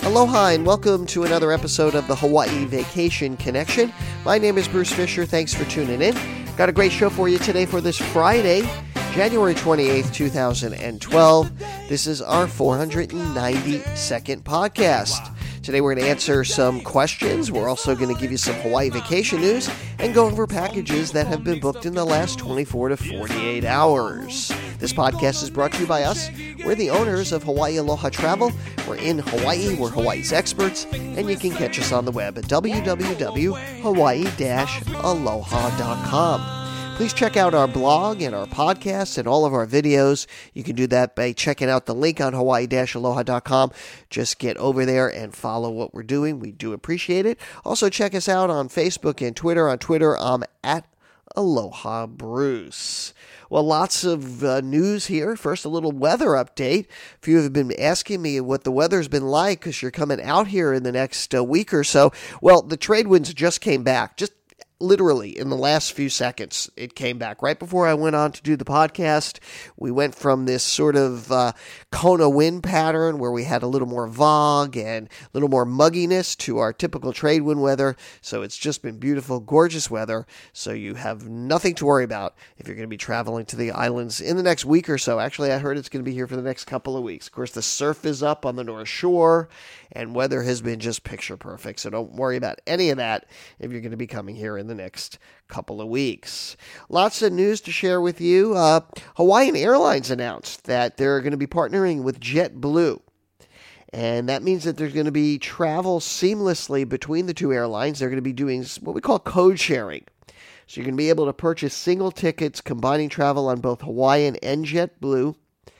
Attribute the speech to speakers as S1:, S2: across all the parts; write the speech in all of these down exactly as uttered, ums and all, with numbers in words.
S1: Aloha and welcome to another episode of the Hawaii Vacation Connection. My name is Bruce Fisher. Thanks for tuning in. Got a great show for you today for this Friday, January twenty-eighth, two thousand twelve. This is our four hundred ninety-second podcast. Today we're going to answer some questions. We're also going to give you some Hawaii vacation news and go over packages that have been booked in the last twenty-four to forty-eight hours. This podcast is brought to you by us. We're the owners of Hawaii Aloha Travel. We're in Hawaii. We're Hawaii's experts. And you can catch us on the web at w w w dot hawaii dash aloha dot com. Please check out our blog and our podcasts and all of our videos. You can do that by checking out the link on hawaii dash aloha dot com. Just get over there and follow what we're doing. We do appreciate it. Also, check us out on Facebook and Twitter. On Twitter, I'm at Aloha Bruce. Well, lots of uh, news here. First, a little weather update. A few have been asking me what the weather's been like because you're coming out here in the next uh, week or so. Well, the trade winds just came back. Just literally in the last few seconds, it came back. Right before I went on to do the podcast, we went from this sort of uh, Kona wind pattern where we had a little more fog and a little more mugginess to our typical trade wind weather. So it's just been beautiful, gorgeous weather. So you have nothing to worry about if you're going to be traveling to the islands in the next week or so. Actually, I heard it's going to be here for the next couple of weeks. Of course, the surf is up on the North Shore and weather has been just picture perfect. So don't worry about any of that if you're going to be coming here in the next couple of weeks. Lots of news to share with you. Uh, Hawaiian Airlines announced that they're going to be partnering with JetBlue. And that means that there's going to be travel seamlessly between the two airlines. They're going to be doing what we call code sharing. So you're going to be able to purchase single tickets combining travel on both Hawaiian and JetBlue.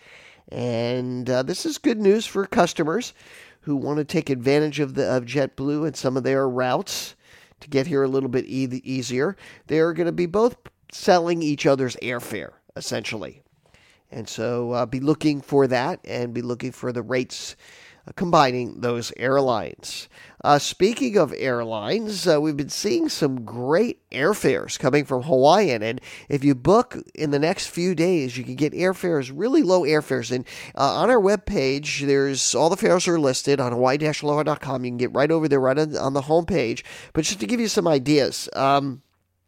S1: And uh, this is good news for customers who want to take advantage of the of JetBlue and some of their routes to get here a little bit e- easier. They're going to be both selling each other's airfare, essentially. And so uh, be looking for that and be looking for the rates uh, combining those airlines. Uh, speaking of airlines, uh, we've been seeing some great airfares coming from Hawaiian. And if you book in the next few days, you can get airfares, really low airfares. And uh, on our webpage, there's all the fares are listed on hawaii dash aloha dot com. You can get right over there, right on, on the homepage. But just to give you some ideas, um,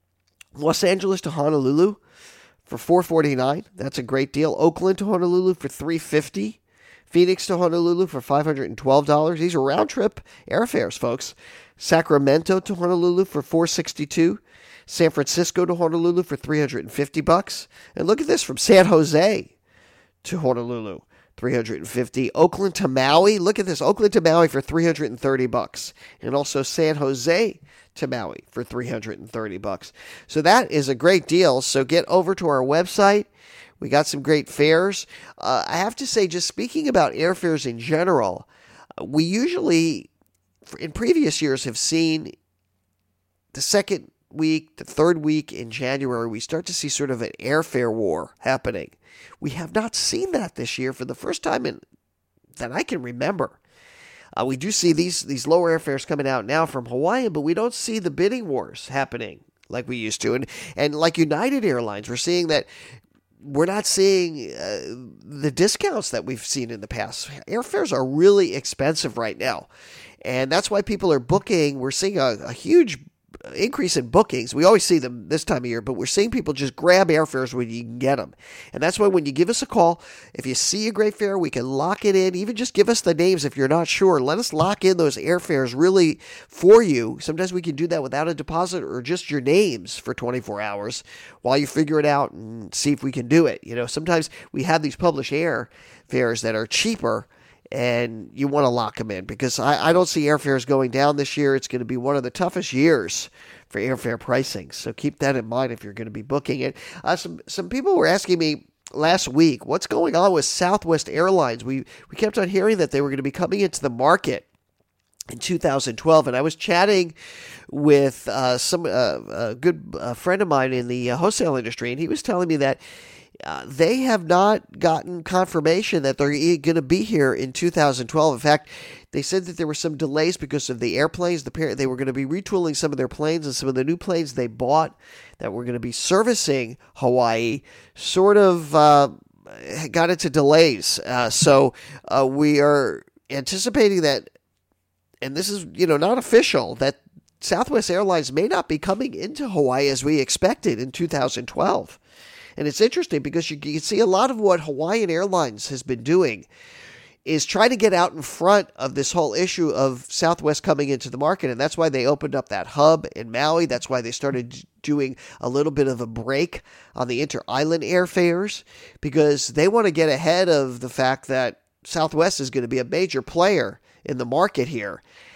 S1: Los Angeles to Honolulu for four forty-nine. That's a great deal. Oakland to Honolulu for three fifty. Phoenix to Honolulu for five hundred twelve dollars. These are round-trip airfares, folks. Sacramento to Honolulu for four sixty-two. San Francisco to Honolulu for three hundred fifty bucks. And look at this, from San Jose to Honolulu, three hundred fifty. Oakland to Maui, look at this, Oakland to Maui for three hundred thirty bucks. And also San Jose to Maui for three hundred thirty bucks. So that is a great deal. So get over to our website. We got some great fares. Uh, I have to say, just speaking about airfares in general, we usually, in previous years, have seen the second week, the third week in January, we start to see sort of an airfare war happening. We have not seen that this year for the first time in, that I can remember. Uh, we do see these, these lower airfares coming out now from Hawaii, but we don't see the bidding wars happening like we used to. And, and like United Airlines, we're seeing that we're not seeing uh, the discounts that we've seen in the past. Airfares are really expensive right now. And that's why people are booking. We're seeing a, a huge increase in bookings. We always see them this time of year, but we're seeing people just grab airfares when you can get them. And that's why when you give us a call, if you see a great fare, we can lock it in. Even just give us the names if you're not sure. Let us lock in those airfares really for you. Sometimes we can do that without a deposit or just your names for twenty-four hours while you figure it out and see if we can do it. You know, sometimes we have these published airfares that are cheaper, and you want to lock them in because I, I don't see airfares going down this year. It's going to be one of the toughest years for airfare pricing. So keep that in mind if you're going to be booking it. Uh, some some people were asking me last week, what's going on with Southwest Airlines? We, we kept on hearing that they were going to be coming into the market in two thousand twelve, and I was chatting with uh, some uh, a good uh, friend of mine in the uh, wholesale industry, and he was telling me that Uh, they have not gotten confirmation that they're going to be here in two thousand twelve. In fact, they said that there were some delays because of the airplanes. The par- they were going to be retooling some of their planes, and some of the new planes they bought that were going to be servicing Hawaii sort of uh, got into delays. Uh, so uh, we are anticipating that and this is, you know, not official, that Southwest Airlines may not be coming into Hawaii as we expected in two thousand twelve. And it's interesting because you can see a lot of what Hawaiian Airlines has been doing is trying to get out in front of this whole issue of Southwest coming into the market. And that's why they opened up that hub in Maui. That's why they started doing a little bit of a break on the inter-island airfares, because they want to get ahead of the fact that Southwest is going to be a major player in the market here.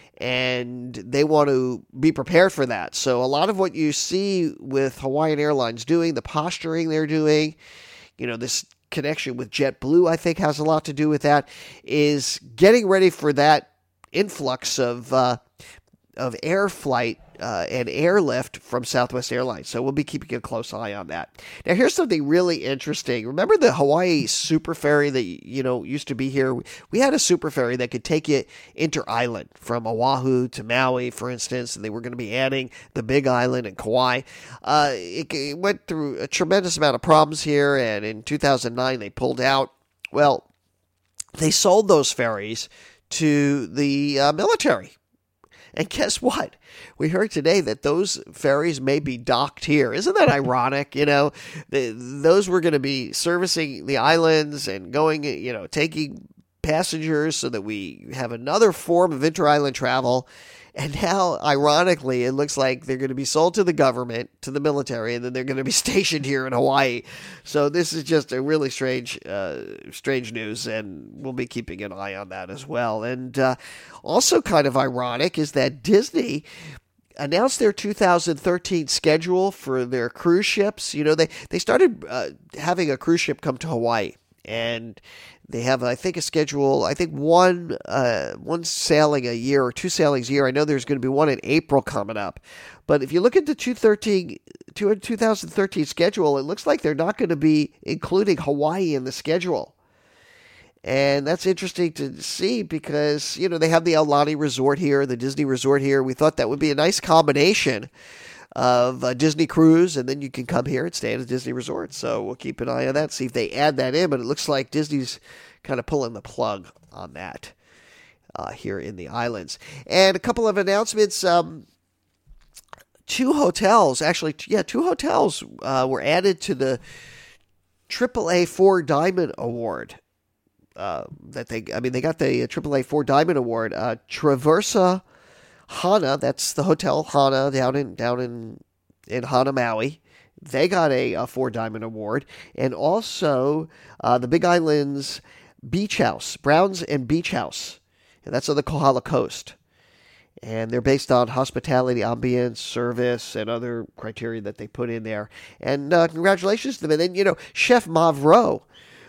S1: And they want to be prepared for that. So a lot of what you see with Hawaiian Airlines doing, the posturing they're doing, you know, this connection with JetBlue, I think, has a lot to do with that, is getting ready for that influx of uh, of air flight uh, and airlift from Southwest Airlines. So we'll be keeping a close eye on that. Now, here's something really interesting. Remember the Hawaii super ferry that, you know, used to be here? We had a super ferry that could take you inter-island from Oahu to Maui, for instance, and they were going to be adding the Big Island and Kauai. Uh, it, it went through a tremendous amount of problems here, and in two thousand nine they pulled out. Well, they sold those ferries to the uh, military. And guess what? We heard today that those ferries may be docked here. Isn't that ironic? You know, the, those were going to be servicing the islands and going, you know, taking passengers so that we have another form of inter-island travel. And now, ironically, it looks like they're going to be sold to the government, to the military, and then they're going to be stationed here in Hawaii. So this is just a really strange, uh, strange news, and we'll be keeping an eye on that as well. And uh, also kind of ironic is that Disney announced their two thousand thirteen schedule for their cruise ships. You know, they, they started uh, having a cruise ship come to Hawaii, and they have, I think, a schedule, I think one uh, one sailing a year or two sailings a year. I know there's going to be one in April coming up. But if you look at the two thousand thirteen schedule, it looks like they're not going to be including Hawaii in the schedule. And that's interesting to see because, you know, they have the Aulani Resort here, the Disney Resort here. We thought that would be a nice combination of a Disney cruise, and then you can come here and stay at a Disney resort. So we'll keep an eye on that, see if they add that in. But it looks like Disney's kind of pulling the plug on that uh, here in the islands. And a couple of announcements. Um, two hotels, actually, yeah, two hotels uh, were added to the triple A Four Diamond Award. Uh, that they, I mean, they got the triple A Four Diamond Award. Uh, Traversa Hana, that's the Hotel Hana down in down in in Hana, Maui. They got a, a Four Diamond Award, and also uh, the Big Island's Beach House, Browns and Beach House, and that's on the Kohala Coast. And they're based on hospitality, ambience, service, and other criteria that they put in there. And uh, congratulations to them. And then, you know, Chef Mavro,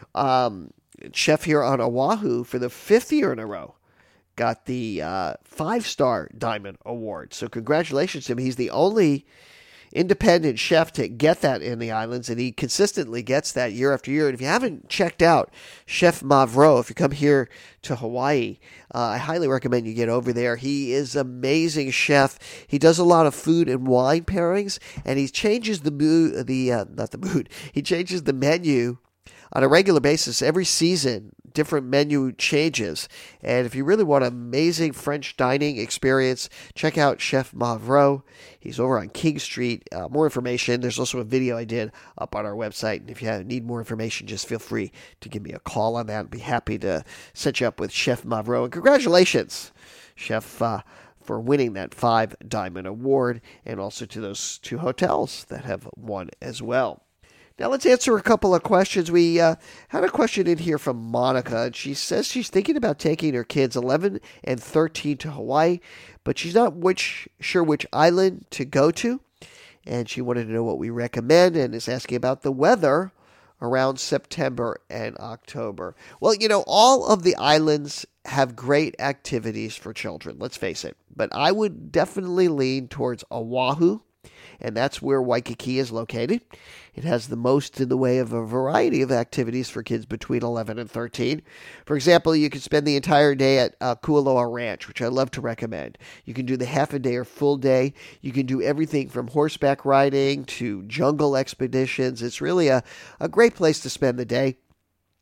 S1: um, chef here on Oahu for the fifth year in a row, got the uh, five-star Diamond Award. So congratulations to him. He's the only independent chef to get that in the islands, and he consistently gets that year after year. And if you haven't checked out Chef Mavro, if you come here to Hawaii, uh, I highly recommend you get over there. He is an amazing chef. He does a lot of food and wine pairings, and he changes the mood, the uh, not the mood, he changes the menu on a regular basis. Every season, different menu changes. And if you really want an amazing French dining experience, check out Chef Mavro. He's over on King Street. Uh, more information, there's also a video I did up on our website. And if you have, need more information, just feel free to give me a call on that. I'd be happy to set you up with Chef Mavro. And congratulations, Chef, uh, for winning that five Diamond Award, and also to those two hotels that have won as well. Now let's answer a couple of questions. We uh, had a question in here from Monica, and she says she's thinking about taking her kids eleven and thirteen to Hawaii, but she's not which sure which island to go to, and she wanted to know what we recommend and is asking about the weather around September and October. Well, you know, all of the islands have great activities for children, let's face it, but I would definitely lean towards Oahu, and that's where Waikiki is located. It has the most in the way of a variety of activities for kids between eleven and thirteen. For example, you can spend the entire day at uh, Kualoa Ranch, which I love to recommend. You can do the half a day or full day. You can do everything from horseback riding to jungle expeditions. It's really a, a great place to spend the day.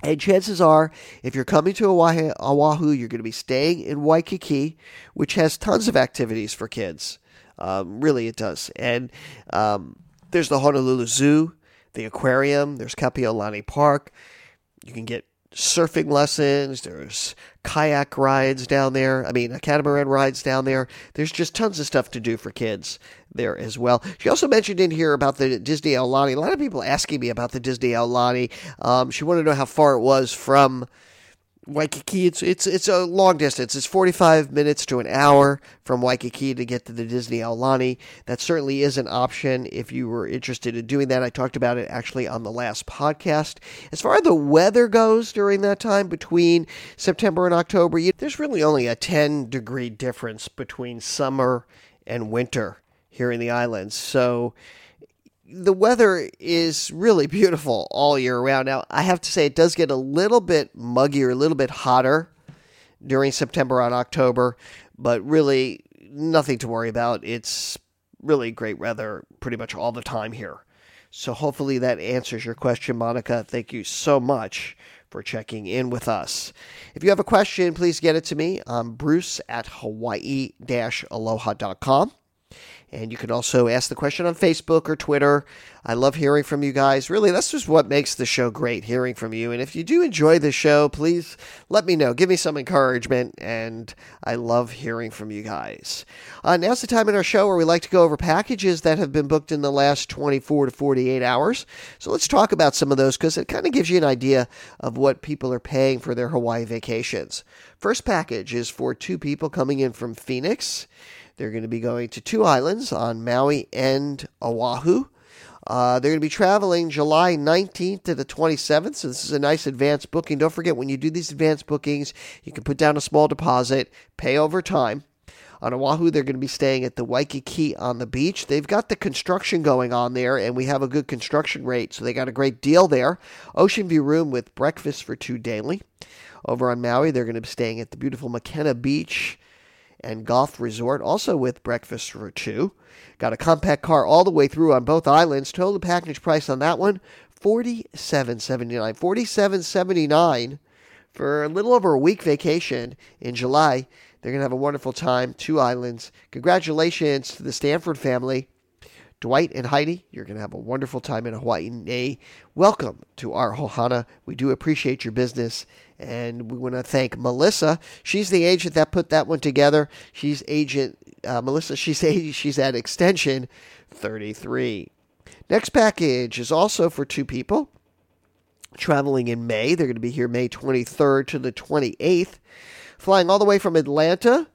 S1: And chances are, if you're coming to Oahu, Oahu you're going to be staying in Waikiki, which has tons of activities for kids. Um, really, it does. And um, there's the Honolulu Zoo, the aquarium, there's Kapiolani Park. You can get surfing lessons, there's kayak rides down there, I mean, catamaran rides down there. There's just tons of stuff to do for kids there as well. She also mentioned in here about the Disney Aulani. A lot of people asking me about the Disney Aulani. Um, she wanted to know how far it was from Waikiki. It's it's it's a long distance. It's forty-five minutes to an hour from Waikiki to get to the Disney Aulani. That certainly is an option if you were interested in doing that. I talked about it actually on the last podcast. As far as the weather goes during that time between September and October, you, there's really only a ten degree difference between summer and winter here in the islands. So the weather is really beautiful all year round. Now, I have to say it does get a little bit muggier, a little bit hotter during September and October, but really nothing to worry about. It's really great weather pretty much all the time here. So hopefully that answers your question, Monica. Thank you so much for checking in with us. If you have a question, please get it to me. I'm Bruce at Hawaii Aloha dot com. And you can also ask the question on Facebook or Twitter. I love hearing from you guys. Really, that's just what makes the show great, hearing from you. And if you do enjoy the show, please let me know. Give me some encouragement, and I love hearing from you guys. Uh, now's the time in our show where we like to go over packages that have been booked in the last twenty-four to forty-eight hours. So let's talk about some of those because it kind of gives you an idea of what people are paying for their Hawaii vacations. First package is for two people coming in from Phoenix. They're going to be going to two islands on Maui and Oahu. Uh, they're going to be traveling July nineteenth to the twenty-seventh, so this is a nice advance booking. Don't forget, when you do these advance bookings, you can put down a small deposit, pay over time. On Oahu, they're going to be staying at the Waikiki on the beach. They've got the construction going on there, and we have a good construction rate, so they got a great deal there. Ocean view room with breakfast for two daily. Over on Maui, they're going to be staying at the beautiful Makena Beach and Golf Resort, also with breakfast for two. Got a compact car all the way through on both islands. Total package price on that one, forty-seven seventy-nine. forty-seven seventy-nine for a little over a week vacation in July. They're going to have a wonderful time. Two islands. Congratulations to the Stanford family. Dwight and Heidi, you're going to have a wonderful time in Hawaii. Nay, welcome to our Ohana. We do appreciate your business, and we want to thank Melissa. She's the agent that put that one together. She's agent, uh, Melissa, she's, she's at extension thirty-three. Next package is also for two people traveling in May. They're going to be here May twenty-third to the twenty-eighth, flying all the way from Atlanta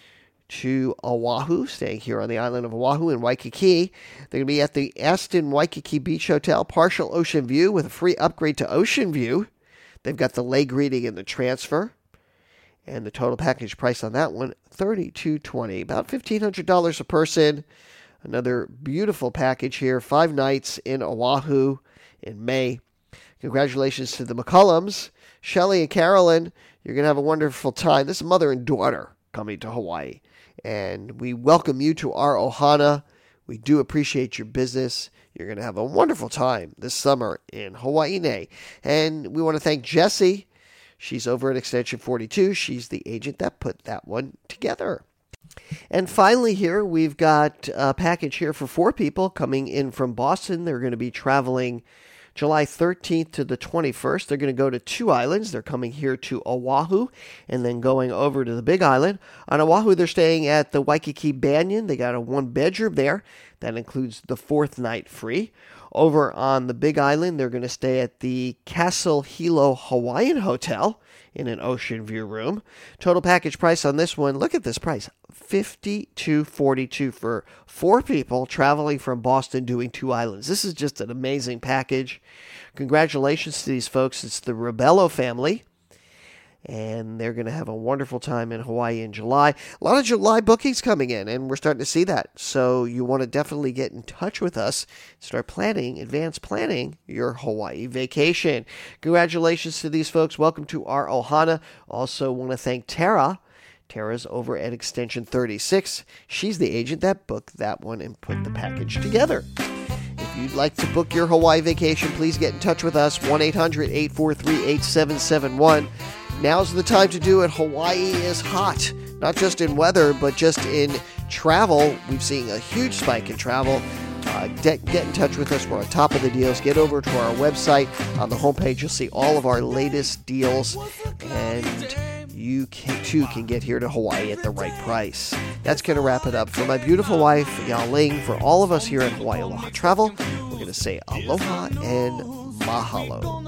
S1: to Oahu, staying here on the island of Oahu in Waikiki. They're going to be at the Aston Waikiki Beach Hotel, partial ocean view with a free upgrade to ocean view. They've got the leg greeting and the transfer. And the total package price on that one, thirty-two twenty, about fifteen hundred dollars a person. Another beautiful package here, five nights in Oahu in May. Congratulations to the McCullums. Shelly and Carolyn, you're going to have a wonderful time. This is mother and daughter coming to Hawaii. And we welcome you to our Ohana. We do appreciate your business. You're going to have a wonderful time this summer in Hawaii. And we want to thank Jessie. She's over at Extension forty-two. She's the agent that put that one together. And finally here, we've got a package here for four people coming in from Boston. They're going to be traveling July thirteenth to the twenty-first. They're going to go to two islands. They're coming here to Oahu and then going over to the Big Island. On Oahu, they're staying at the Waikiki Banyan. They got a one-bedroom there. That includes the fourth night free. Over on the Big Island, they're going to stay at the Castle Hilo Hawaiian Hotel in an ocean view room. Total package price on this one, look at this price, fifty-two forty-two for four people traveling from Boston doing two islands. This is just an amazing package. Congratulations to these folks. It's the Rebello family. And they're going to have a wonderful time in Hawaii in July. A lot of July bookings coming in, and we're starting to see that. So you want to definitely get in touch with us. Start planning, advanced planning your Hawaii vacation. Congratulations to these folks. Welcome to our Ohana. Also want to thank Tara. Tara's over at Extension thirty-six. She's the agent that booked that one and put the package together. If you'd like to book your Hawaii vacation, please get in touch with us, one eight hundred, eight four three, eight seven seven one. Now's the time to do it. Hawaii is hot, not just in weather, but just in travel. We've seen a huge spike in travel. Uh, get, get in touch with us. We're on top of the deals. Get over to our website. On the homepage, you'll see all of our latest deals, and you can, too can get here to Hawaii at the right price. That's going to wrap it up. For my beautiful wife, Yao Ling, for all of us here at Hawaii Aloha Travel, we're going to say aloha and mahalo.